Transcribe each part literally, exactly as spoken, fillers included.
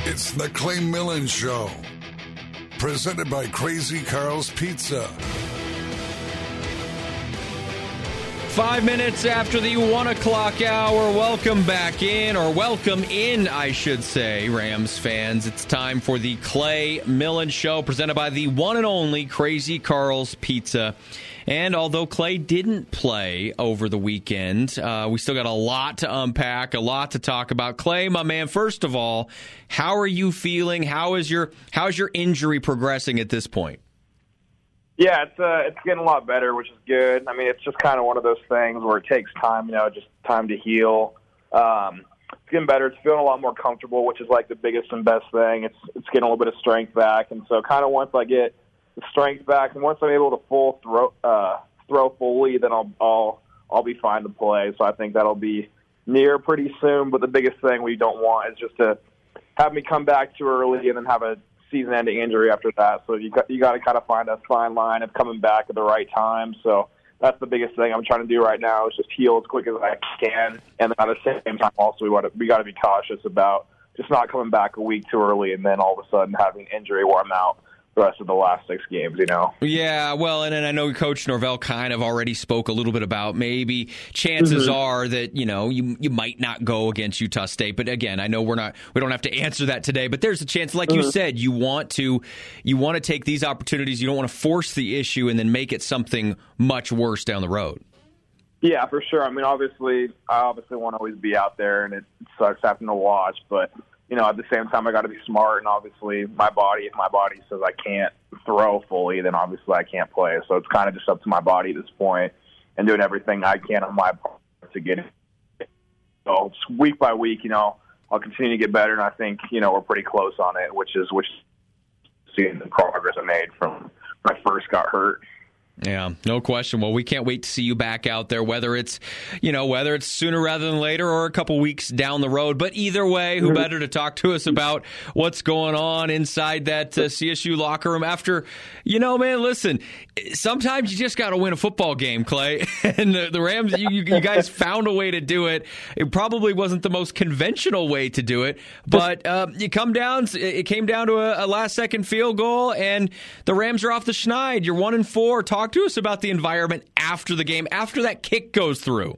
It's the Clay Millen Show, presented by Crazy Carl's Pizza. Five minutes after the one o'clock hour, welcome back in, or welcome in, I should say, Rams fans. It's time for the Clay Millen Show, presented by the one and only Crazy Carl's Pizza. And although Clay didn't play over the weekend, uh, we still got a lot to unpack, a lot to talk about. Clay, my man, first of all, how are you feeling? How is your how is your injury progressing at this point? Yeah, it's uh, it's getting a lot better, which is good. I mean, it's just kind of one of those things where it takes time, you know, just time to heal. Um, it's getting better. It's feeling a lot more comfortable, which is like the biggest and best thing. It's it's getting a little bit of strength back, and so kind of once I get the strength back, and once I'm able to full throw uh, throw fully, then I'll I'll I'll be fine to play. So I think that'll be near pretty soon. But the biggest thing we don't want is just to have me come back too early and then have a season-ending injury after that. So you got, you got to kind of find a fine line of coming back at the right time. So that's the biggest thing I'm trying to do right now is just heal as quick as I can. And at the same time, also we want to we got to be cautious about just not coming back a week too early and then all of a sudden having an injury where I'm out the rest of the last six games, you know? Yeah, well, and, and I know Coach Norvell kind of already spoke a little bit about maybe chances mm-hmm. are that, you know, you you might not go against Utah State. But again, I know we're not, we don't have to answer that today, but there's a chance, like mm-hmm. you said, you want to, you want to take these opportunities. You don't want to force the issue and then make it something much worse down the road. Yeah, for sure. I mean, obviously, I obviously want to always be out there, and it sucks having to watch, but you know, at the same time, I got to be smart, and obviously, my body, if my body says I can't throw fully, then obviously I can't play. So it's kind of just up to my body at this point, and doing everything I can on my part to get it. So week by week, you know, I'll continue to get better, and I think, you know, we're pretty close on it, which is which seeing the progress I made from when I first got hurt. Yeah, no question. Well, we can't wait to see you back out there, whether it's, you know, whether it's sooner rather than later or a couple weeks down the road. But either way, who better to talk to us about what's going on inside that uh, C S U locker room after, you know, man, listen, sometimes you just got to win a football game, Clay. And the, the Rams, you, you guys found a way to do it. It probably wasn't the most conventional way to do it, but uh, you come down, it came down to a, a last-second field goal, and the Rams are off the schneid. You're one and four. Talk to us about the environment after the game, after that kick goes through.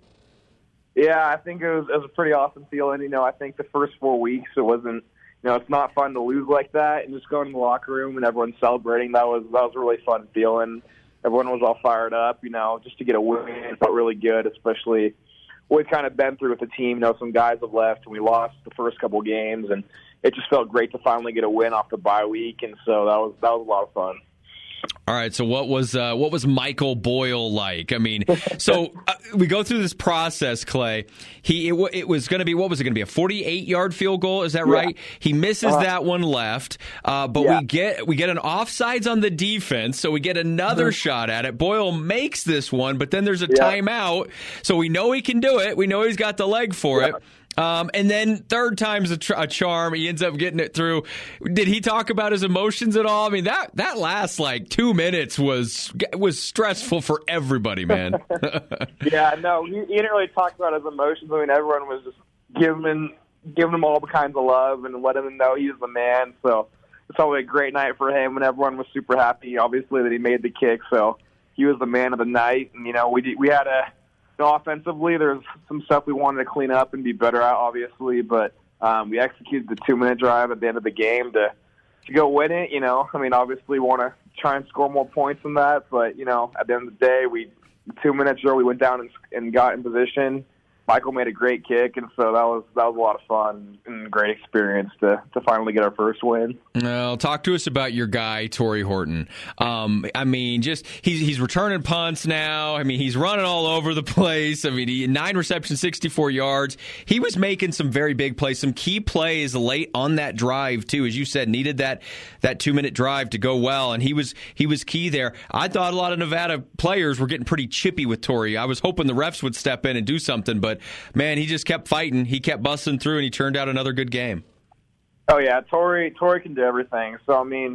Yeah, I think it was, it was a pretty awesome feeling. You know, I think the first four weeks it wasn't, you know, it's not fun to lose like that, and just going in the locker room and everyone celebrating, that was that was a really fun feeling. Everyone was all fired up, you know, just to get a win. It felt really good, especially what we've kind of been through with the team. You know, some guys have left, and we lost the first couple of games, and it just felt great to finally get a win off the bye week, and so that was that was a lot of fun. All right, so what was uh, what was Michael Boyle like? I mean, so uh, we go through this process, Clay. He it, it was going to be what was it going to be a forty-eight yard field goal? Is that yeah. right? He misses uh, that one left, uh, but yeah. we get we get an offsides on the defense, so we get another mm-hmm. shot at it. Boyle makes this one, but then there's a yeah. timeout, so we know he can do it. We know he's got the leg for yeah. it. Um, and then third time's a, tr- a charm. He ends up getting it through. Did he talk about his emotions at all? I mean, that, that last like two minutes was was stressful for everybody, man. yeah, no, he, he didn't really talk about his emotions. I mean, everyone was just giving him, giving him all the kinds of love and letting him know he's the man. So it's probably a great night for him, and everyone was super happy, obviously, that he made the kick. So he was the man of the night. And, you know, we we had a offensively, there's some stuff we wanted to clean up and be better at, obviously, but um, we executed the two-minute drive at the end of the game to to go win it. You know, I mean, obviously, we want to try and score more points than that, but you know, at the end of the day, we two minutes ago we went down and, and got in position. Michael made a great kick, and so that was that was a lot of fun and a great experience to, to finally get our first win. Well, talk to us about your guy, Torrey Horton. Um, I mean, just he's he's returning punts now. I mean, he's running all over the place. I mean, he nine receptions, sixty-four yards. He was making some very big plays, some key plays late on that drive too. As you said, needed that that two minute drive to go well, and he was he was key there. I thought a lot of Nevada players were getting pretty chippy with Torrey. I was hoping the refs would step in and do something, but man, he just kept fighting. He kept busting through, and he turned out another good game. Oh, yeah. Torrey, Torrey can do everything. So, I mean,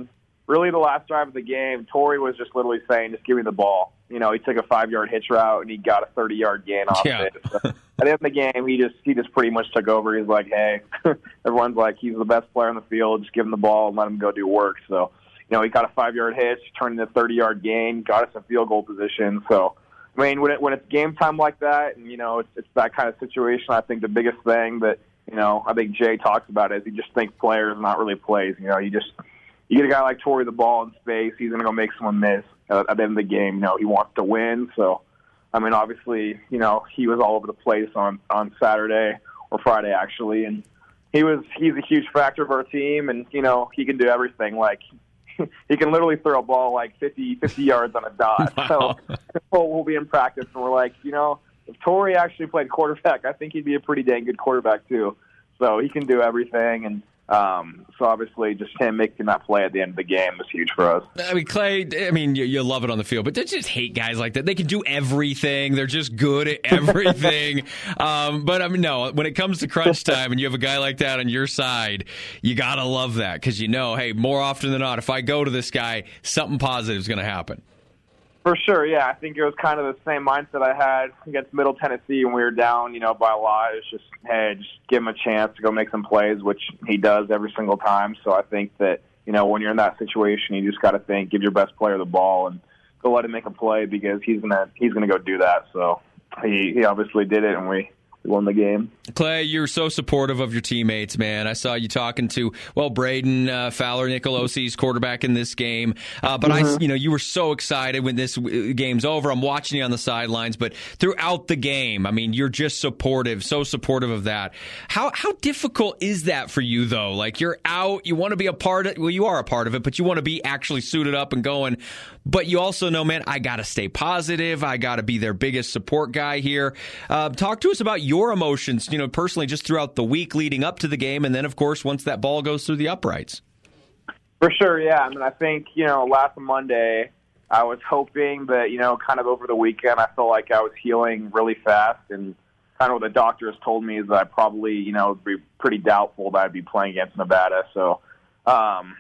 really the last drive of the game, Torrey was just literally saying, just give me the ball. You know, he took a five-yard hitch route, and he got a thirty-yard gain off yeah. of it. So at the end of the game, he just he just pretty much took over. He's like, hey, everyone's like, he's the best player on the field. Just give him the ball and let him go do work. So, you know, he got a five-yard hitch, turned into a thirty-yard gain, got us in field goal position. So, I mean, when, it, when it's game time like that, and, you know, it's, it's that kind of situation, I think the biggest thing that, you know, I think Jay talks about is you just think players, not really plays. You know, you just – you get a guy like Torrey the ball in space, he's going to go make someone miss at, at the end of the game. You know, he wants to win. So, I mean, obviously, you know, he was all over the place on, on Saturday or Friday, actually. And he was he's a huge factor of our team, and, you know, he can do everything. Like, he can literally throw a ball like fifty, fifty yards on a dot. Wow. So we'll be in practice, and we're like, you know, if Torrey actually played quarterback, I think he'd be a pretty dang good quarterback, too. So he can do everything, and Um, so obviously just him making that play at the end of the game was huge for us. I mean, Clay, I mean, you, you love it on the field, but they just hate guys like that. They can do everything. They're just good at everything. um, but I mean, no, when it comes to crunch time and you have a guy like that on your side, you got to love that because you know, hey, more often than not, if I go to this guy, something positive is going to happen. For sure, yeah. I think it was kind of the same mindset I had against Middle Tennessee when we were down, you know, by a lot. It's just, hey, just give him a chance to go make some plays, which he does every single time. So I think that, you know, when you're in that situation, you just got to think, give your best player the ball and go let him make a play because he's gonna he's gonna go do that. So he he obviously did it, and we. won the game. Clay, you're so supportive of your teammates, man. I saw you talking to, well, Braden uh, Fowler, Nicolosi's quarterback in this game. Uh, but, mm-hmm. I, you know, you were so excited when this game's over. I'm watching you on the sidelines. But throughout the game, I mean, you're just supportive, so supportive of that. How how difficult is that for you, though? Like, you're out, you want to be a part of, well, you are a part of it, but you want to be actually suited up and going. But you also know, man, I got to stay positive. I got to be their biggest support guy here. Uh, talk to us about your emotions, you know, personally, just throughout the week leading up to the game. And then, of course, once that ball goes through the uprights. For sure, yeah. I mean, I think, you know, last Monday, I was hoping that, you know, kind of over the weekend, I felt like I was healing really fast. And kind of what the doctors told me is that I probably, you know, would be pretty doubtful that I'd be playing against Nevada. So, um,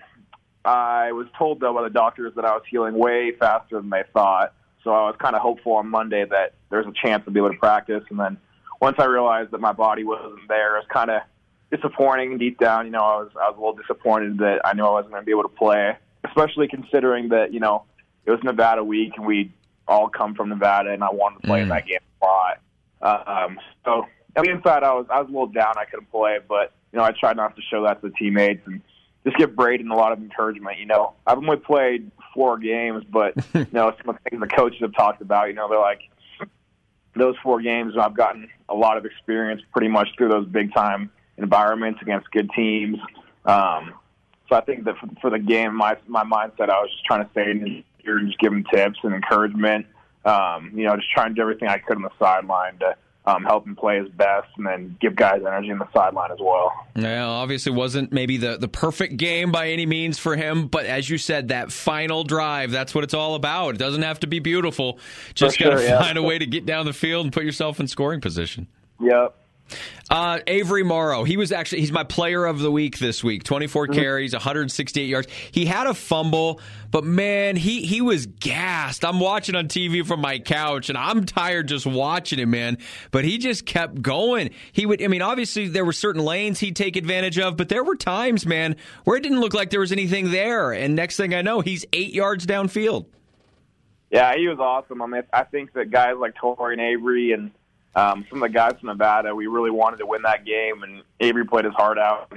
I was told, though, by the doctors that I was healing way faster than they thought. So I was kind of hopeful on Monday that there's a chance to be able to practice. And then once I realized that my body wasn't there, it was kind of disappointing. Deep down, you know, I was I was a little disappointed that I knew I wasn't going to be able to play, especially considering that, you know, it was Nevada week and we all come from Nevada and I wanted to play mm. in that game a lot. Um, so on the inside, I was I was a little down. I couldn't play, but, you know, I tried not to show that to the teammates and just give Braden a lot of encouragement. You know, I've only played four games, but, you know, some of the things the coaches have talked about, you know, they're like, those four games, I've gotten a lot of experience pretty much through those big-time environments against good teams. Um, so I think that for, for the game, my my mindset, I was just trying to stay in here and just give them tips and encouragement. Um, you know, just trying to do everything I could on the sideline to Um, help him play his best and then give guys energy in the sideline as well. Well, obviously wasn't maybe the, the perfect game by any means for him, but as you said, that final drive, that's what it's all about. It doesn't have to be beautiful. Just got to sure, yeah. find a way to get down the field and put yourself in scoring position. Yep. Uh, Avery Morrow, he was actually, he's my player of the week this week. twenty-four mm-hmm. carries, one hundred sixty-eight yards. He had a fumble, but man, he, he was gassed. I'm watching on T V from my couch, and I'm tired just watching him, man. But he just kept going. He would, I mean, obviously there were certain lanes he'd take advantage of, but there were times, man, where it didn't look like there was anything there. And next thing I know, he's eight yards downfield. Yeah, he was awesome. I mean, I think that guys like Torrey and Avery and Um, some of the guys from Nevada, we really wanted to win that game, and Avery played his heart out.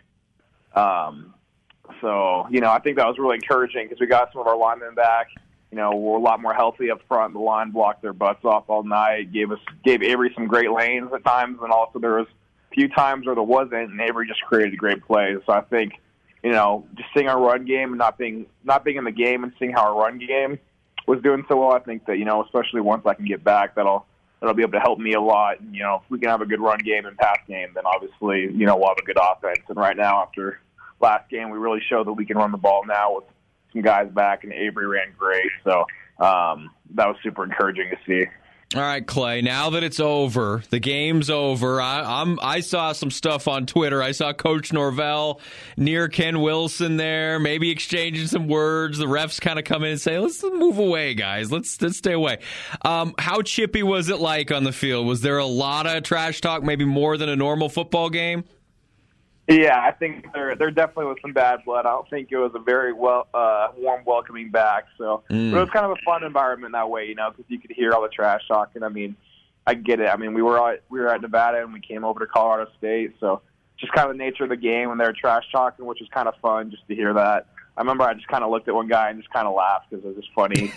Um, so, you know, I think that was really encouraging because we got some of our linemen back. You know, we're a lot more healthy up front. The line blocked their butts off all night, gave us gave Avery some great lanes at times, and also there was a few times where there wasn't, and Avery just created great plays. So I think, you know, just seeing our run game and not being not being in the game and seeing how our run game was doing so well, I think that, you know, especially once I can get back, that'll That'll be able to help me a lot. And, you know, if we can have a good run game and pass game, then obviously, you know, we'll have a good offense. And right now, after last game, we really showed that we can run the ball now with some guys back, and Avery ran great. So um, that was super encouraging to see. All right, Clay. Now that it's over, the game's over. I, I'm. I saw some stuff on Twitter. I saw Coach Norvell near Ken Wilson there, maybe exchanging some words. The refs kind of come in and say, "Let's move away, guys. Let's let's stay away." Um, how chippy was it like on the field? Was there a lot of trash talk, maybe more than a normal football game? Yeah, I think there there definitely was some bad blood. I don't think it was a very well uh, warm welcoming back. So mm. but it was kind of a fun environment that way, you know, because you could hear all the trash talking. I mean, I get it. I mean, we were at, we were at Nevada and we came over to Colorado State, so just kind of the nature of the game when they were trash talking, which was kind of fun just to hear that. I remember I just kind of looked at one guy and just kind of laughed because it was just funny.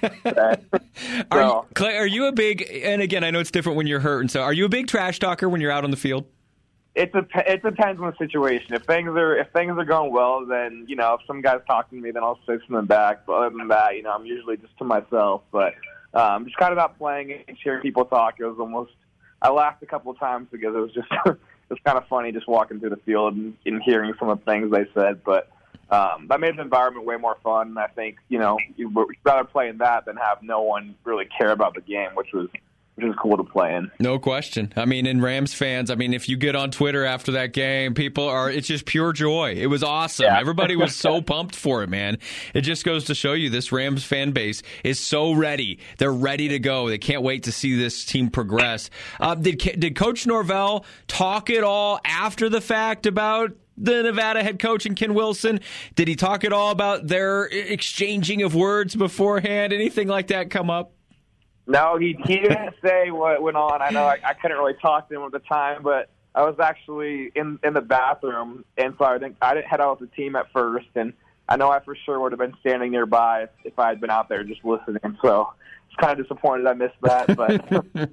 so, are you, Clay, are you a big? And again, I know it's different when you're hurt, and so are you a big trash talker when you're out on the field? It dep- it depends on the situation. If things are if things are going well, then you know if some guy's talking to me, then I'll say something back. But other than that, you know, I'm usually just to myself. But um, just kind of not playing and hearing people talk. It was almost I laughed a couple of times because it was just it was kind of funny just walking through the field and, and hearing some of the things they said. But um, that made the environment way more fun. And I think you know you'd rather play in that than have no one really care about the game, which was. Which is cool to play in. No question. I mean, in Rams fans, I mean, if you get on Twitter after that game, people are, it's just pure joy. It was awesome. Yeah. Everybody was so pumped for it, man. It just goes to show you this Rams fan base is so ready. They're ready to go. They can't wait to see this team progress. Uh, did, did Coach Norvell talk at all after the fact about the Nevada head coach and Ken Wilson? Did he talk at all about their exchanging of words beforehand? Anything like that come up? No, he he didn't say what went on. I know I, I couldn't really talk to him at the time, but I was actually in in the bathroom, and so I think I didn't head out with the team at first, and I know I for sure would have been standing nearby if, if I had been out there just listening. So I was kind of disappointed I missed that, but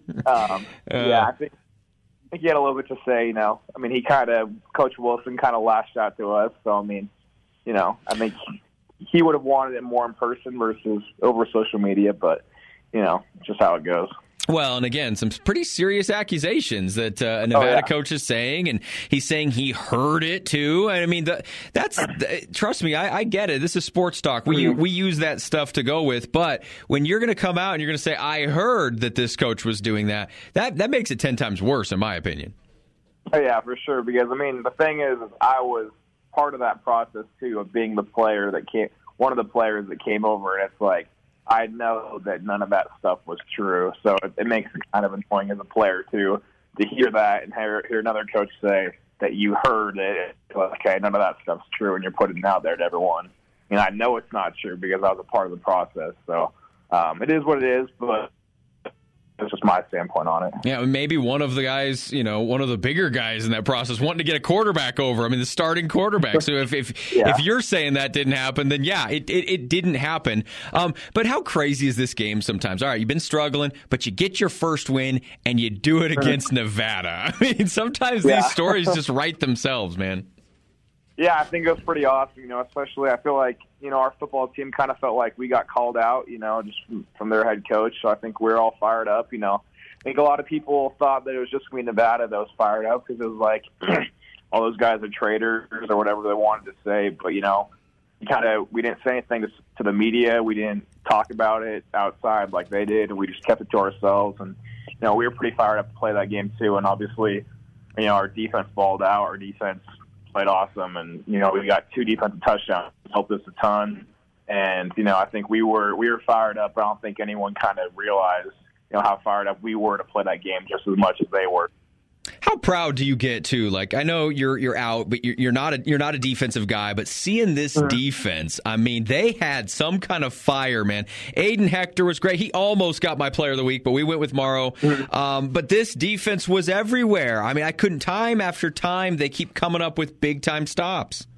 um, yeah, I think I think he had a little bit to say. You know, I mean, he kind of Coach Wilson kind of lashed out to us. So I mean, you know, I think he, he would have wanted it more in person versus over social media, but. You know, just how it goes. Well, and again, some pretty serious accusations that uh, a Nevada oh, yeah. coach is saying, and he's saying he heard it too. I mean, the, that's the, trust me, I, I get it. This is sports talk. We mm-hmm. we use that stuff to go with, but when you're going to come out and you're going to say, "I heard that this coach was doing that," that that makes it ten times worse, in my opinion. Oh yeah, for sure. Because I mean, the thing is, is I was part of that process too of being the player that came, one of the players that came over, and it's like. I know that none of that stuff was true, so it, it makes it kind of annoying as a player, too, to hear that and hear, hear another coach say that you heard it. Okay, none of that stuff's true, and you're putting it out there to everyone. And I know it's not true because I was a part of the process, so um, it is what it is, but that's just my standpoint on it. Yeah, maybe one of the guys, you know, one of the bigger guys in that process wanting to get a quarterback over. I mean, the starting quarterback. So if if, yeah. if you're saying that didn't happen, then yeah, it, it, it didn't happen. Um, but how crazy is this game sometimes? All right, you've been struggling, but you get your first win, and you do it against Nevada. I mean, sometimes yeah. these stories just write themselves, man. Yeah, I think it was pretty awesome, you know, especially I feel like, you know, our football team kind of felt like we got called out, you know, just from, from their head coach. So I think we're all fired up, you know. I think a lot of people thought that it was just going to be Nevada that was fired up because it was like all those guys are traitors or whatever they wanted to say. But, you know, kind of we didn't say anything to, to the media. We didn't talk about it outside like they did. And we just kept it to ourselves. And, you know, we were pretty fired up to play that game too. And obviously, you know, our defense balled out. Our defense played awesome, and you know we got two defensive touchdowns, helped us a ton. And you know I think we were we were fired up. But I don't think anyone kind of realized you know how fired up we were to play that game just as much as they were. How proud do you get too? Like I know you're you're out, but you're, you're not a you're not a defensive guy. But seeing this mm-hmm. defense, I mean, they had some kind of fire, man. Aiden Hector was great. He almost got my player of the week, but we went with Morrow. Mm-hmm. Um, but this defense was everywhere. I mean, I couldn't time after time. They keep coming up with big time stops.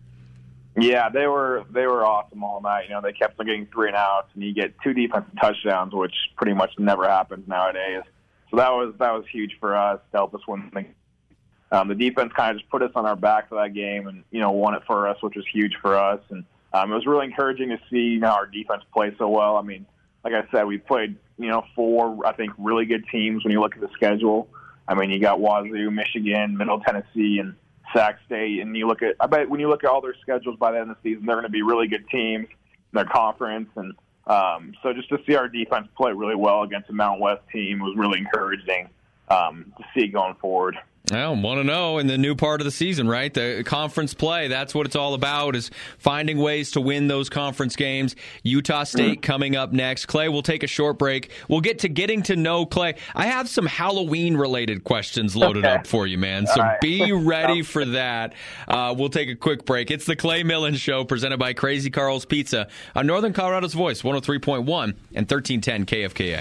Yeah, they were they were awesome all night. You know, they kept on getting three and outs, and you get two defensive touchdowns, which pretty much never happens nowadays. So that was that was huge for us to help us win. Um, the defense kind of just put us on our back for that game, and you know won it for us, which was huge for us. And um, it was really encouraging to see you know, our defense play so well. I mean, like I said, we played you know four I think really good teams when you look at the schedule. I mean, you got Wazoo, Michigan, Middle Tennessee, and Sac State, and you look at I bet when you look at all their schedules by the end of the season, they're going to be really good teams in their conference. And Um, so just to see our defense play really well against the Mountain West team was really encouraging um, to see going forward. Well, want to know in the new part of the season, right? The conference play, that's what it's all about, is finding ways to win those conference games. Utah State mm-hmm. coming up next. Clay, we'll take a short break. We'll get to getting to know Clay. I have some Halloween-related questions loaded okay. up for you, man, so right. be ready for that. Uh, we'll take a quick break. It's the Clay Millen Show, presented by Crazy Carl's Pizza on Northern Colorado's Voice, one oh three point one and thirteen ten K F K A.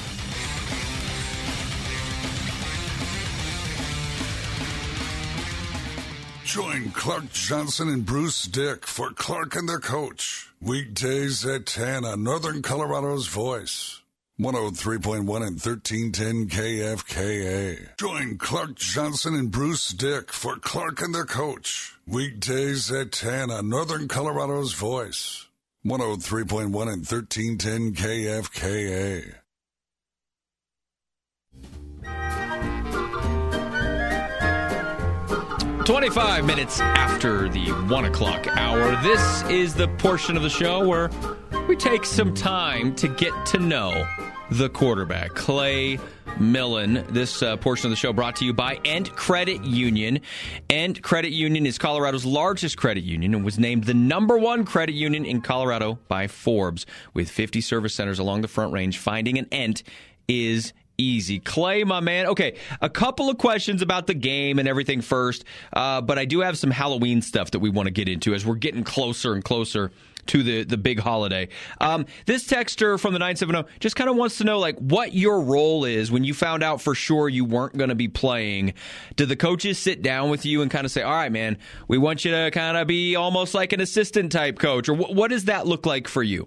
Join Clark Johnson and Bruce Dick for Clark and the Coach. Weekdays at ten on Northern Colorado's Voice. one oh three point one and thirteen ten K F K A. Join Clark Johnson and Bruce Dick for Clark and the Coach. Weekdays at ten on Northern Colorado's Voice. one oh three point one and thirteen ten K F K A. twenty-five minutes after the one o'clock hour, this is the portion of the show where we take some time to get to know the quarterback, Clay Millen. This uh, portion of the show brought to you by Ent Credit Union. Ent Credit Union is Colorado's largest credit union and was named the number one credit union in Colorado by Forbes. With fifty service centers along the Front Range, finding an Ent is easy. Clay, my man. Okay, a couple of questions about the game and everything first, uh, but I do have some Halloween stuff that we want to get into as we're getting closer and closer to the, the big holiday. Um, this texter from the nine seven zero just kind of wants to know, like, what your role is when you found out for sure you weren't going to be playing. Did the coaches sit down with you and kind of say, all right, man, we want you to kind of be almost like an assistant type coach? Or wh- what does that look like for you?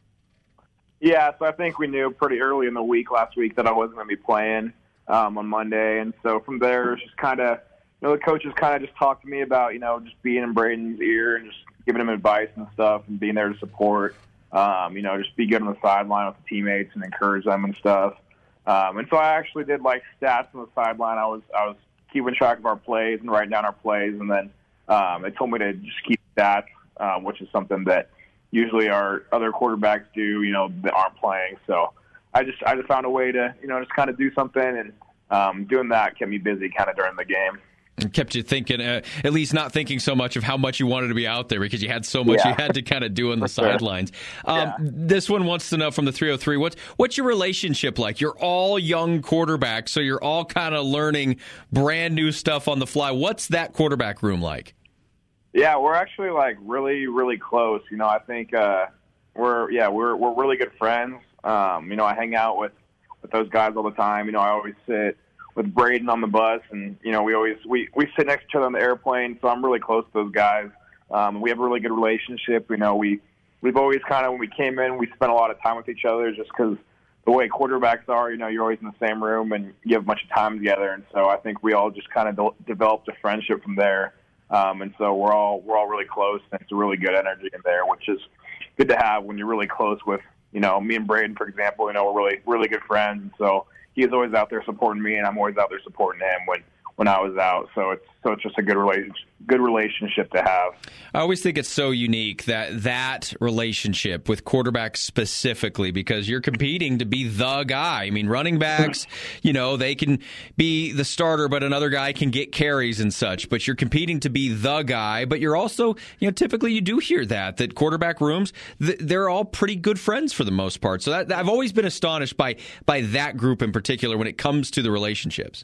Yeah, so I think we knew pretty early in the week last week that I wasn't going to be playing um, on Monday. And so from there, it's just kind of, you know, the coaches kind of just talked to me about, you know, just being in Braden's ear and just giving him advice and stuff and being there to support, um, you know, just be good on the sideline with the teammates and encourage them and stuff. Um, and so I actually did, like, stats on the sideline. I was I was keeping track of our plays and writing down our plays. And then um, they told me to just keep stats, um, which is something that usually our other quarterbacks do, you know, that aren't playing. So I just I just found a way to, you know, just kind of do something, and um, doing that kept me busy kind of during the game. And kept you thinking, uh, at least not thinking so much of how much you wanted to be out there because you had so much yeah. you had to kind of do on the sure. sidelines. Um, yeah. This one wants to know from the three oh three, what's, what's your relationship like? You're all young quarterbacks, so you're all kind of learning brand new stuff on the fly. What's that quarterback room like? Yeah, we're actually like really, really close. You know, I think uh, we're yeah we're we're really good friends. Um, you know, I hang out with, with those guys all the time. You know, I always sit with Braden on the bus, and you know, we always we, we sit next to each other on the airplane. So I'm really close to those guys. Um, we have a really good relationship. You know, we we've always kind of when we came in, we spent a lot of time with each other just because the way quarterbacks are. You know, you're always in the same room and you have a bunch of time together, and so I think we all just kind of de- developed a friendship from there. Um, and so we're all we're all really close, and it's a really good energy in there, which is good to have when you're really close with, you know, me and Braden, for example. You know, we're really really good friends, and so he's always out there supporting me, and I'm always out there supporting him when, when I was out. So it's so it's just a good relationship, good relationship to have. I always think it's so unique that that relationship with quarterbacks specifically, because you're competing to be the guy. I mean, running backs, you know, they can be the starter, but another guy can get carries and such. But you're competing to be the guy. But you're also, you know, typically you do hear that that quarterback rooms, they're all pretty good friends for the most part. So that, I've always been astonished by by that group in particular when it comes to the relationships.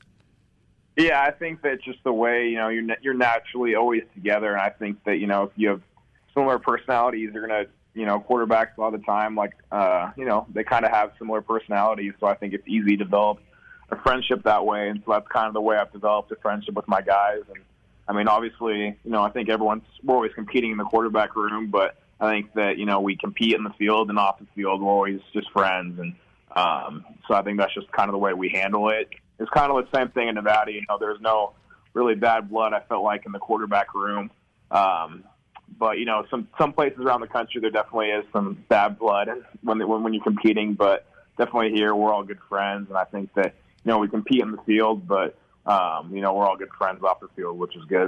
Yeah, I think that just the way, you know, you're you're naturally always together, and I think that, you know, if you have similar personalities, you're gonna, you know, quarterbacks a lot of the time, like, uh, you know, they kind of have similar personalities, so I think it's easy to develop a friendship that way, and so that's kind of the way I've developed a friendship with my guys. And I mean, obviously, you know, I think everyone's we're always competing in the quarterback room, but I think that, you know, we compete in the field and off the field, we're always just friends, and um, so I think that's just kind of the way we handle it. It's kind of the same thing in Nevada. You know, there's no really bad blood, I felt like, in the quarterback room. Um, but, you know, some, some places around the country, there definitely is some bad blood when, when, when you're competing. But definitely here, we're all good friends. And I think that, you know, we compete in the field, but, um, you know, we're all good friends off the field, which is good.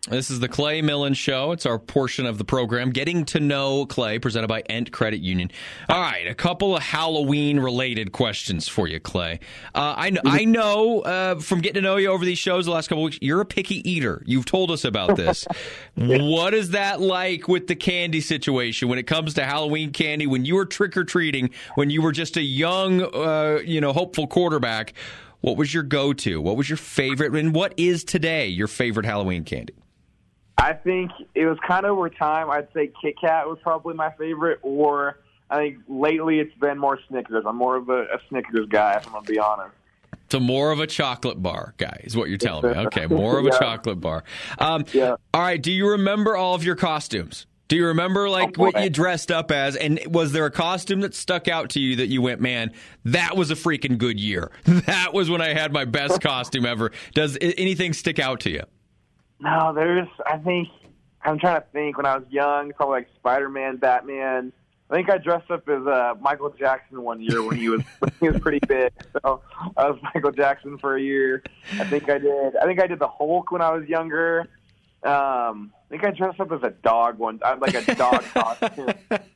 This is the Clay Millen Show. It's our portion of the program, Getting to Know Clay, presented by Ent Credit Union. All right, a couple of Halloween-related questions for you, Clay. Uh, I, kn- I know uh, from getting to know you over these shows the last couple of weeks, you're a picky eater. You've told us about this. What is that like with the candy situation when it comes to Halloween candy? When you were trick-or-treating, when you were just a young, uh, you know, hopeful quarterback, what was your go-to? What was your favorite? And what is today your favorite Halloween candy? I think it was kind of over time. I'd say Kit Kat was probably my favorite, or I think lately it's been more Snickers. I'm more of a, a Snickers guy, if I'm going to be honest. So more of a chocolate bar guy is what you're telling me. Okay, more of a yeah. chocolate bar. Um, yeah. All right, do you remember all of your costumes? Do you remember like oh, what you dressed up as? And was there a costume that stuck out to you that you went, man, that was a freaking good year. That was when I had my best costume ever. Does anything stick out to you? No, there's, I think, I'm trying to think. When I was young, probably like Spider-Man, Batman. I think I dressed up as uh, Michael Jackson one year when he was when he was pretty big. So I was Michael Jackson for a year. I think I did. I think I did the Hulk when I was younger. Um, I think I dressed up as a dog one. I had like a dog costume.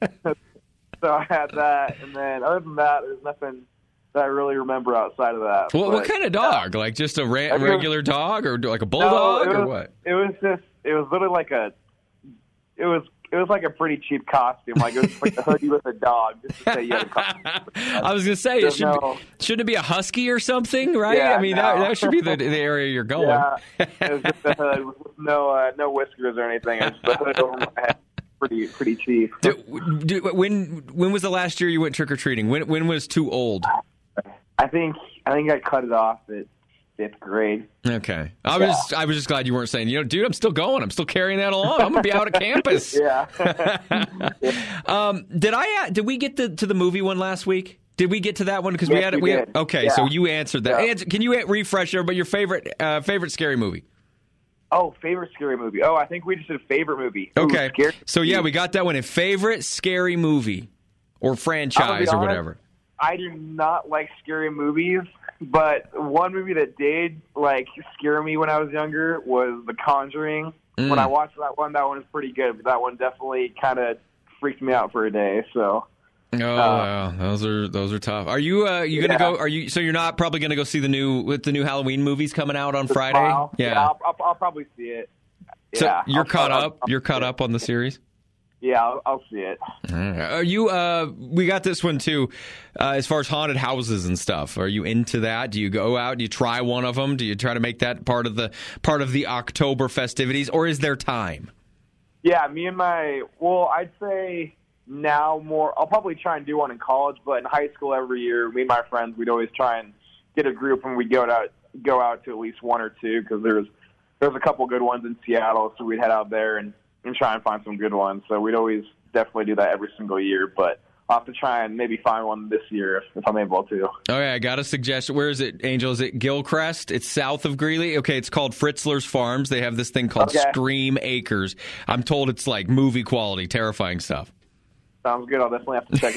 So I had that, and then other than that, there's nothing that I really remember outside of that. Well, but, what kind of dog? Uh, like just a ra- regular dog, or like a no, bulldog, it was, or what? It was just. It was literally like a. It was. It was like a pretty cheap costume. Like it was like a hoodie with a dog, just to say you had a costume. I was going to say, it should no, be, shouldn't it be a husky or something, right? Yeah, I mean, no. that that should be the, the area you're going. Yeah, it was just a hood with no uh, no whiskers or anything. It was just a hood over my head. Pretty pretty cheap. do, do, when when was the last year you went trick or treating? When when was too old? I think I think I cut it off at fifth grade. Okay, I was yeah. just, I was just glad you weren't saying, you know, dude, I'm still going. I'm still carrying that along. I'm gonna be out at campus. Yeah. um, did I? Did we get to, to the movie one last week? Did we get to that one? Because yes, we had it. We we did. had, okay, yeah. so you answered that. Yeah. Answer, can you refresh everybody your favorite uh, favorite scary movie? Oh, favorite scary movie. Oh, I think we just did favorite movie. Ooh, Okay. scary So, yeah, we got that one. A favorite scary movie or franchise or honest, whatever. I do not like scary movies, but one movie that did, like, scare me when I was younger was The Conjuring. Mm. When I watched that one, that one was pretty good, but that one definitely kind of freaked me out for a day, so... Oh, uh, wow. those are those are tough. Are you uh, you gonna yeah. go? Are you so you're not probably gonna go see the new with the new Halloween movies coming out on The Friday? Smile. Yeah, yeah I'll, I'll, I'll probably see it. So yeah, you're I'll, caught I'll, up. I'll, you're caught I'll, up on the series. Yeah, I'll, I'll see it. Are you? Uh, we got this one too. Uh, as far as haunted houses and stuff, are you into that? Do you go out? Do you try one of them? Do you try to make that part of the part of the October festivities, or is there time? Yeah, me and my well, I'd say. Now more, I'll probably try and do one in college, but in high school every year, me and my friends, we'd always try and get a group and we'd go out, go out to at least one or two because there's there's a couple good ones in Seattle, so we'd head out there and, and try and find some good ones. So we'd always definitely do that every single year, but I'll have to try and maybe find one this year if, if I'm able to. Okay, I got a suggestion. Where is it, Angel? Is it Gilcrest? It's south of Greeley. Okay, it's called Fritzler's Farms. They have this thing called okay. Scream Acres. I'm told it's like movie quality, terrifying stuff. Sounds good. I'll definitely have to check it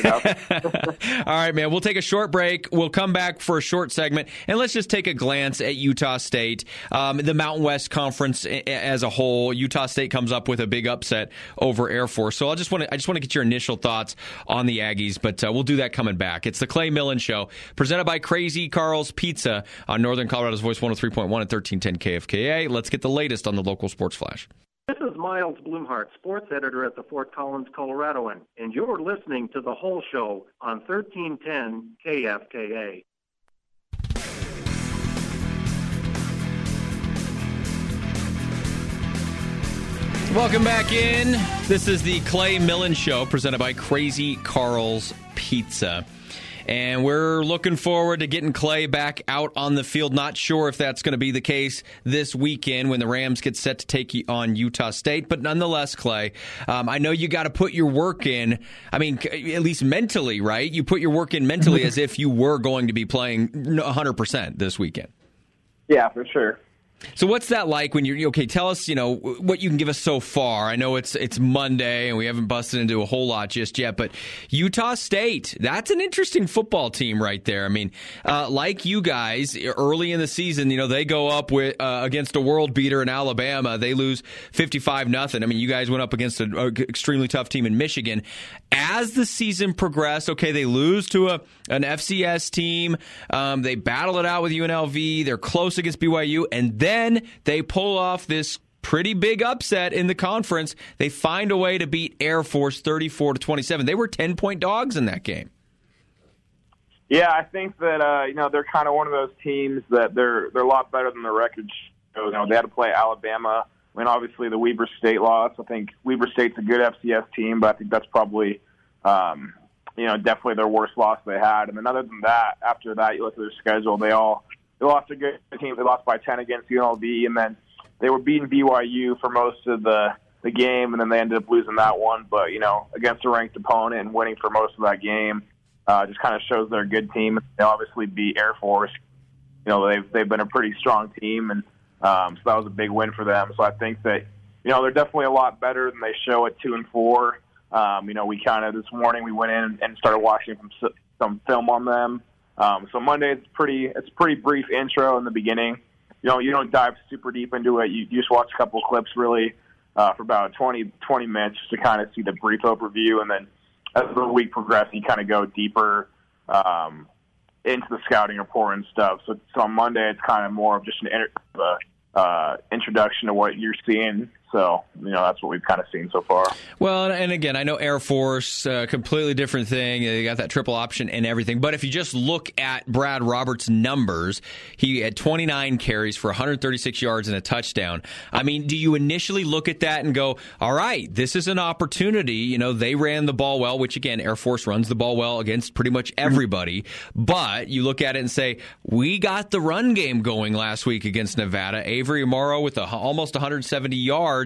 out. All right, man. We'll take a short break. We'll come back for a short segment, and let's just take a glance at Utah State. Um, the Mountain West Conference as a whole, Utah State comes up with a big upset over Air Force. So I just want to I just want to get your initial thoughts on the Aggies, but uh, we'll do that coming back. It's the Clay Millen Show, presented by Crazy Carl's Pizza on Northern Colorado's Voice one oh three point one and thirteen ten K F K A. Let's get the latest on the local sports flash. This is Miles Blumhart, sports editor at the Fort Collins Coloradoan, and you're listening to The Whole Show on thirteen ten K F K A. Welcome back in. This is the Clay Millen Show, presented by Crazy Carl's Pizza. And we're looking forward to getting Clay back out on the field. Not sure if that's going to be the case this weekend when the Rams get set to take on Utah State. But nonetheless, Clay, um, I know you got to put your work in. I mean, at least mentally, right? You put your work in mentally as if you were going to be playing one hundred percent this weekend. Yeah, for sure. So what's that like when you're, okay, tell us, you know, what you can give us so far. I know it's it's Monday and we haven't busted into a whole lot just yet, but Utah State, that's an interesting football team right there. I mean, uh, like you guys, early in the season, you know, they go up with uh, against a world beater in Alabama. They lose fifty-five nothing. I mean, you guys went up against an extremely tough team in Michigan. As the season progressed, okay, they lose to a an F C S team. Um, they battle it out with U N L V. They're close against B Y U, and then Then they pull off this pretty big upset in the conference. They find a way to beat Air Force thirty-four to twenty-seven. They were ten-point dogs in that game. Yeah, I think that uh, you know they're kind of one of those teams that they're they're a lot better than the record shows. You know, they had to play Alabama. I mean, obviously the Weber State loss. I think Weber State's a good F C S team, but I think that's probably um, you know definitely their worst loss they had. And then other than that, after that, you look at their schedule. They all They lost a good team. They lost by ten against U N L V, and then they were beating B Y U for most of the, the game, and then they ended up losing that one. But, you know, against a ranked opponent and winning for most of that game uh, just kind of shows they're a good team. They obviously beat Air Force. You know, they've, they've been a pretty strong team, and um, so that was a big win for them. So I think that, you know, they're definitely a lot better than they show at two and four. Um, you know, we kind of this morning we went in and started watching some, some film on them. Um, so Monday, it's pretty, it's a pretty brief intro in the beginning. You know, you don't dive super deep into it. You, you just watch a couple of clips really uh, for about twenty, twenty minutes to kind of see the brief overview. And then as the week progresses, you kind of go deeper um, into the scouting report and stuff. So, so on Monday, it's kind of more of just an inter- uh, introduction to what you're seeing. So, you know, that's what we've kind of seen so far. Well, and again, I know Air Force, uh, completely different thing. They got that triple option and everything. But if you just look at Brad Roberts' numbers, he had twenty-nine carries for one hundred thirty-six yards and a touchdown. I mean, do you initially look at that and go, all right, this is an opportunity. You know, they ran the ball well, which, again, Air Force runs the ball well against pretty much everybody. But you look at it and say, we got the run game going last week against Nevada. Avery Morrow with a, almost one hundred seventy yards.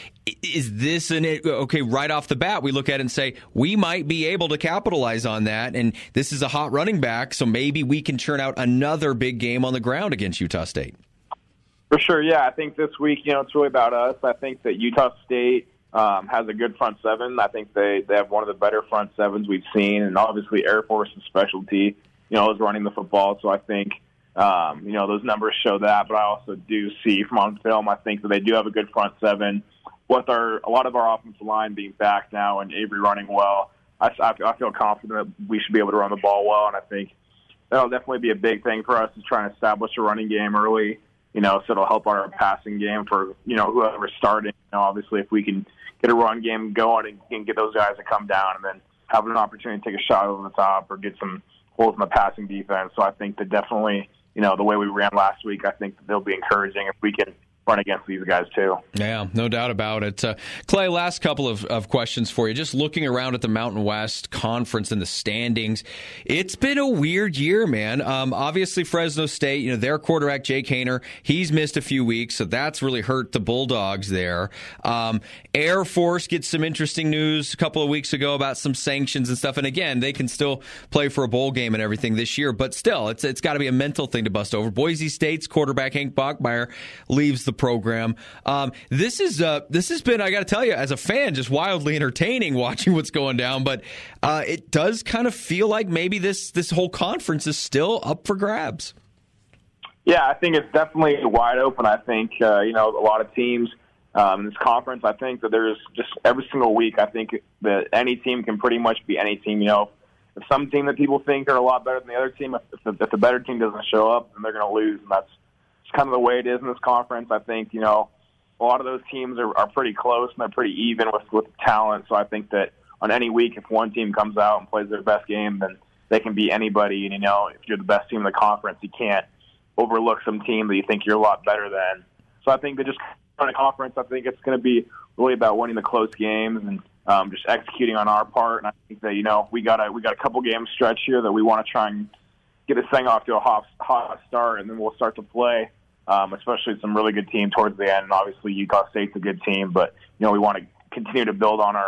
Is this an okay right off the bat? We look at it and say we might be able to capitalize on that, and this is a hot running back, so maybe we can churn out another big game on the ground against Utah State. For sure, yeah. I think this week, you know, it's really about us. I think that Utah State um, has a good front seven. I think they they have one of the better front sevens we've seen, and obviously Air Force's specialty, you know, is running the football. So I think. Um, you know, those numbers show that, but I also do see from on film, I think that they do have a good front seven. With our a lot of our offensive line being back now and Avery running well, I, I, I feel confident that we should be able to run the ball well, and I think that'll definitely be a big thing for us to try and establish a running game early, you know, so it'll help our passing game for, you know, whoever's starting. You know, obviously, if we can get a run game going and, and get those guys to come down and then have an opportunity to take a shot over the top or get some holes in the passing defense. So I think that definitely – you know, the way we ran last week, I think they'll be encouraging if we can run against these guys too. Yeah, no doubt about it. Uh, Clay, last couple of, of questions for you. Just looking around at the Mountain West Conference and the standings, it's been a weird year, man. Um, obviously, Fresno State, you know, their quarterback, Jake Haener, he's missed a few weeks, so that's really hurt the Bulldogs there. Um, Air Force gets some interesting news a couple of weeks ago about some sanctions and stuff. And again, they can still play for a bowl game and everything this year, but still, it's it's got to be a mental thing to bust over. Boise State's quarterback, Hank Bachmeier, leaves the program. Um, this is uh, this has been, I got to tell you, as a fan, just wildly entertaining watching what's going down. But uh, it does kind of feel like maybe this this whole conference is still up for grabs. Yeah, I think it's definitely wide open. I think uh, you know a lot of teams um, in this conference. I think that there's just every single week. I think that any team can pretty much be any team. You know, if some team that people think are a lot better than the other team, if, if, the, if the better team doesn't show up, then they're going to lose, and that's kind of the way it is in this conference. I think, you know, a lot of those teams are, are pretty close and they're pretty even with, with talent. So I think that on any week, if one team comes out and plays their best game, then they can beat anybody. And, you know, if you're the best team in the conference, you can't overlook some team that you think you're a lot better than. So I think that just on a conference, I think it's going to be really about winning the close games and um, just executing on our part. And I think that, you know, we got a, we got a couple game stretch here that we want to try and get this thing off to a hot, hot start, and then we'll start to play. Um, especially some really good team towards the end. And obviously Utah State's a good team, but, you know, we want to continue to build on our,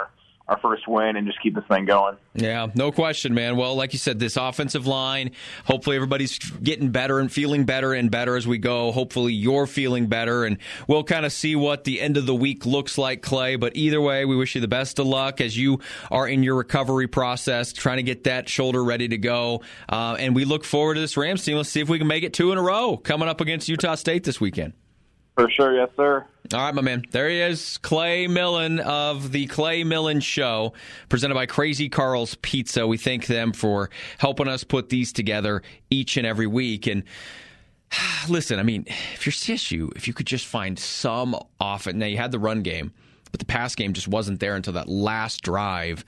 our first win and just keep this thing going. Yeah, no question, man. Well, like you said, this offensive line, hopefully everybody's getting better and feeling better and better as we go. Hopefully you're feeling better, and we'll kind of see what the end of the week looks like, Clay. But either way, we wish you the best of luck as you are in your recovery process, trying to get that shoulder ready to go. Uh, and we look forward to this Rams team. Let's see if we can make it two in a row coming up against Utah State this weekend. For sure, yes, sir. All right, my man. There he is, Clay Millen of the Clay Millen Show, presented by Crazy Carl's Pizza. We thank them for helping us put these together each and every week. And listen, I mean, if you're C S U, if you could just find some offense. Now, you had the run game, but the pass game just wasn't there until that last drive.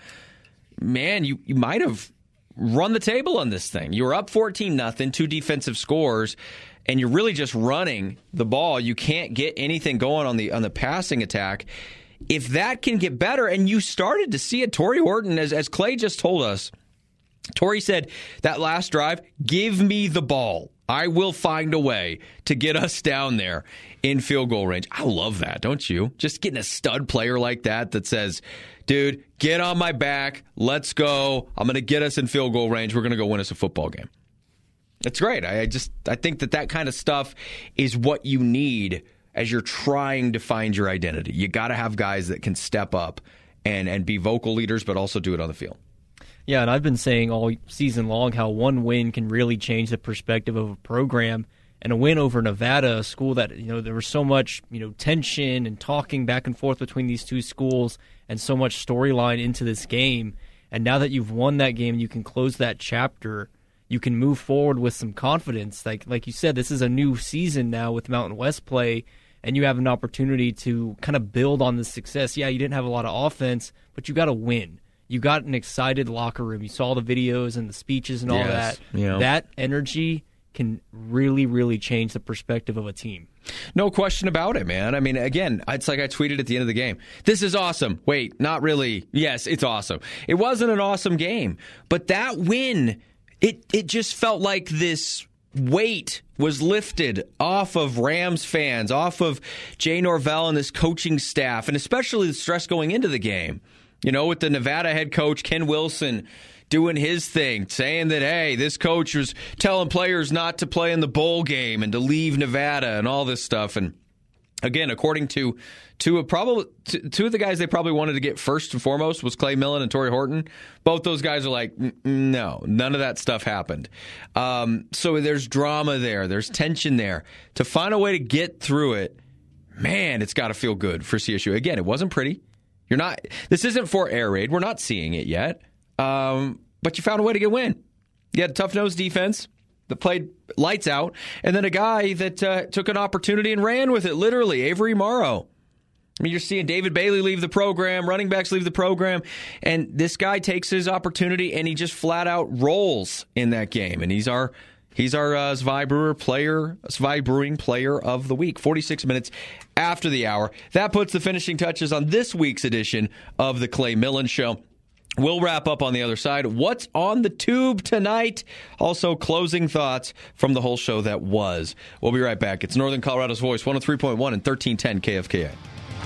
Man, you, you might have run the table on this thing. You were up fourteen nothing, two defensive scores, and you're really just running the ball. You can't get anything going on the on the passing attack. If that can get better, and you started to see it, Torrey Horton, as, as Clay just told us, Torrey said that last drive, give me the ball. I will find a way to get us down there in field goal range. I love that, don't you? Just getting a stud player like that that says, dude, get on my back. Let's go. I'm going to get us in field goal range. We're going to go win us a football game. It's great. I just I think that that kind of stuff is what you need as you're trying to find your identity. You got to have guys that can step up and, and be vocal leaders, but also do it on the field. Yeah, and I've been saying all season long how one win can really change the perspective of a program. And a win over Nevada, a school that, you know, there was so much, you know, tension and talking back and forth between these two schools and so much storyline into this game. And now that you've won that game, you can close that chapter. You can move forward with some confidence. Like like you said, this is a new season now with Mountain West play, and you have an opportunity to kind of build on this success. Yeah, you didn't have a lot of offense, but you got to win. You got an excited locker room. You saw the videos and the speeches and all yes, that. yeah. That energy can really, really change the perspective of a team. No question about it, man. I mean, again, it's like I tweeted at the end of the game. This is awesome. Wait, not really. Yes, it's awesome. It wasn't an awesome game, but that win, it it just felt like this weight was lifted off of Rams fans, off of Jay Norvell and this coaching staff, and especially the stress going into the game. You know, with the Nevada head coach, Ken Wilson, doing his thing, saying that, hey, this coach was telling players not to play in the bowl game and to leave Nevada and all this stuff. And again, according to two of, probably, two of the guys they probably wanted to get first and foremost was Clay Millen and Torrey Horton. Both those guys are like, no, none of that stuff happened. Um, so there's drama there. There's tension there. To find a way to get through it, man, it's got to feel good for C S U. Again, it wasn't pretty. You're not. This isn't for air raid. We're not seeing it yet. Um, but you found a way to get a win. You had a tough-nosed defense that played lights out, and then a guy that uh, took an opportunity and ran with it, literally, Avery Morrow. I mean, you're seeing David Bailey leave the program, running backs leave the program, and this guy takes his opportunity, and he just flat-out rolls in that game. And he's our he's our uh, Zwei Brewer player, Zwei Brewing player of the week, forty-six minutes after the hour. That puts the finishing touches on this week's edition of the Clay Millen Show. We'll wrap up on the other side. What's on the tube tonight? Also, closing thoughts from the whole show that was. We'll be right back. It's Northern Colorado's Voice, one oh three point one and thirteen ten K F K A.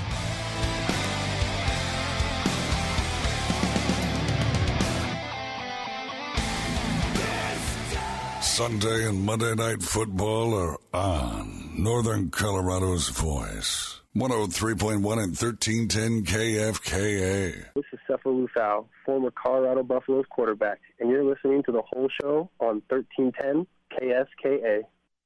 Sunday and Monday Night Football are on Northern Colorado's Voice, one oh three point one and thirteen ten K F K A. This is Cephalou Fowl, former Colorado Buffaloes quarterback, and you're listening to The Whole Show on thirteen ten K S K A.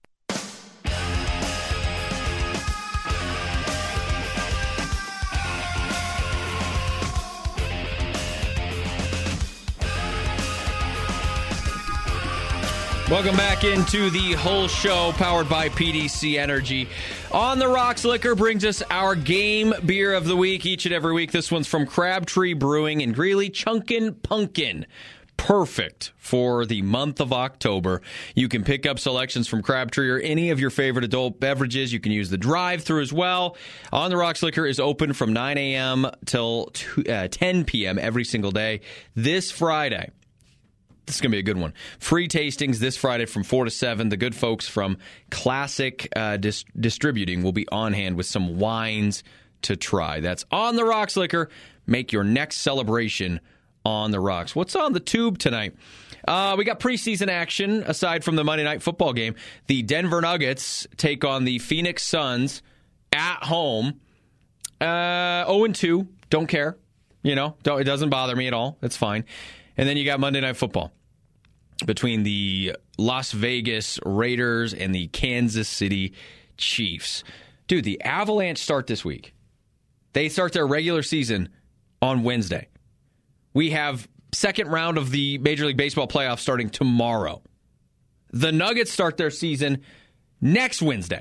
Welcome back into the Whole Show, powered by P D C Energy. On the Rocks Liquor brings us our game beer of the week each and every week. This one's from Crabtree Brewing in Greeley, Chunkin' Punkin'. Perfect for the month of October. You can pick up selections from Crabtree or any of your favorite adult beverages. You can use the drive-thru as well. On the Rocks Liquor is open from nine a.m. till ten p.m. every single day. This Friday, this is going to be a good one. Free tastings this Friday from four to seven. The good folks from Classic uh, dis- Distributing will be on hand with some wines to try. That's On the Rocks Liquor. Make your next celebration on the rocks. What's on the tube tonight? Uh, we got preseason action aside from the Monday Night Football game. The Denver Nuggets take on the Phoenix Suns at home. Uh, oh and two. Don't care. You know, don't, it doesn't bother me at all. It's fine. And then you got Monday Night Football between the Las Vegas Raiders and the Kansas City Chiefs. Dude, the Avalanche start this week. They start their regular season on Wednesday. We have second round of the Major League Baseball playoffs starting tomorrow. The Nuggets start their season next Wednesday.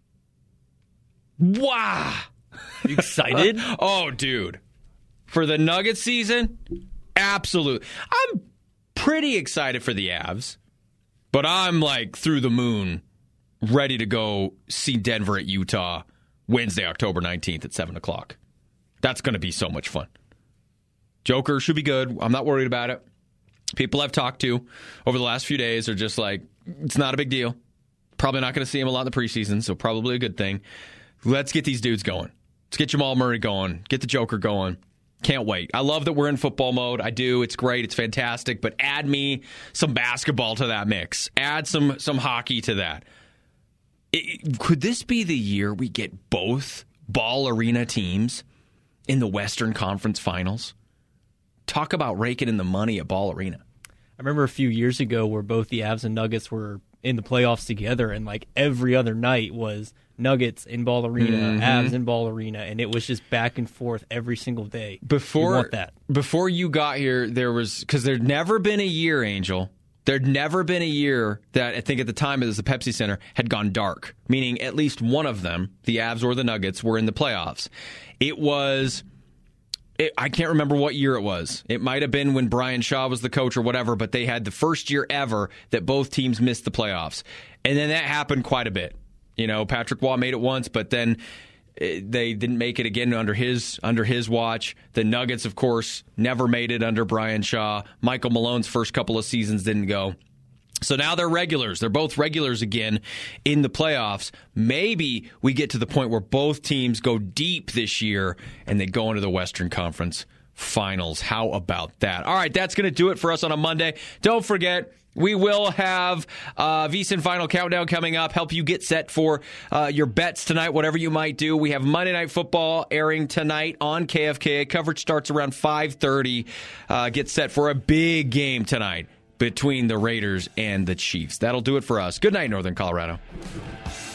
Wow. You excited? Oh, dude. For the Nuggets season? Absolutely. I'm pretty excited for the Avs, but I'm like through the moon ready to go see Denver at Utah Wednesday, October nineteenth at seven o'clock. That's going to be so much fun. Joker should be good. I'm not worried about it. People I've talked to over the last few days are just like, it's not a big deal. Probably not going to see him a lot in the preseason, so probably a good thing. Let's get these dudes going. Let's get Jamal Murray going. Get the Joker going. Can't wait. I love that we're in football mode. I do. It's great. It's fantastic. But add me some basketball to that mix. Add some some hockey to that. It, could this be the year we get both Ball Arena teams in the Western Conference Finals? Talk about raking in the money at Ball Arena. I remember a few years ago where both the Avs and Nuggets were in the playoffs together, and like every other night was Nuggets in Ball Arena, mm-hmm. Avs in Ball Arena, and it was just back and forth every single day. Before, we want that. Before you got here, there was, because there'd never been a year, Angel, there'd never been a year that I think at the time it was the Pepsi Center had gone dark, meaning at least one of them, the Avs or the Nuggets, were in the playoffs. It was... It, I can't remember what year it was. It might have been when Brian Shaw was the coach or whatever, but they had the first year ever that both teams missed the playoffs. And then that happened quite a bit. You know, Patrick Waugh made it once, but then they didn't make it again under his under his watch. The Nuggets, of course, never made it under Brian Shaw. Michael Malone's first couple of seasons didn't go. So now they're regulars. They're both regulars again in the playoffs. Maybe we get to the point where both teams go deep this year and they go into the Western Conference Finals. How about that? All right, that's going to do it for us on a Monday. Don't forget, we will have uh, VSiN Final Countdown coming up. Help you get set for uh, your bets tonight, whatever you might do. We have Monday Night Football airing tonight on K F K A. Coverage starts around five thirty. Uh, get set for a big game tonight between the Raiders and the Chiefs. That'll do it for us. Good night, Northern Colorado.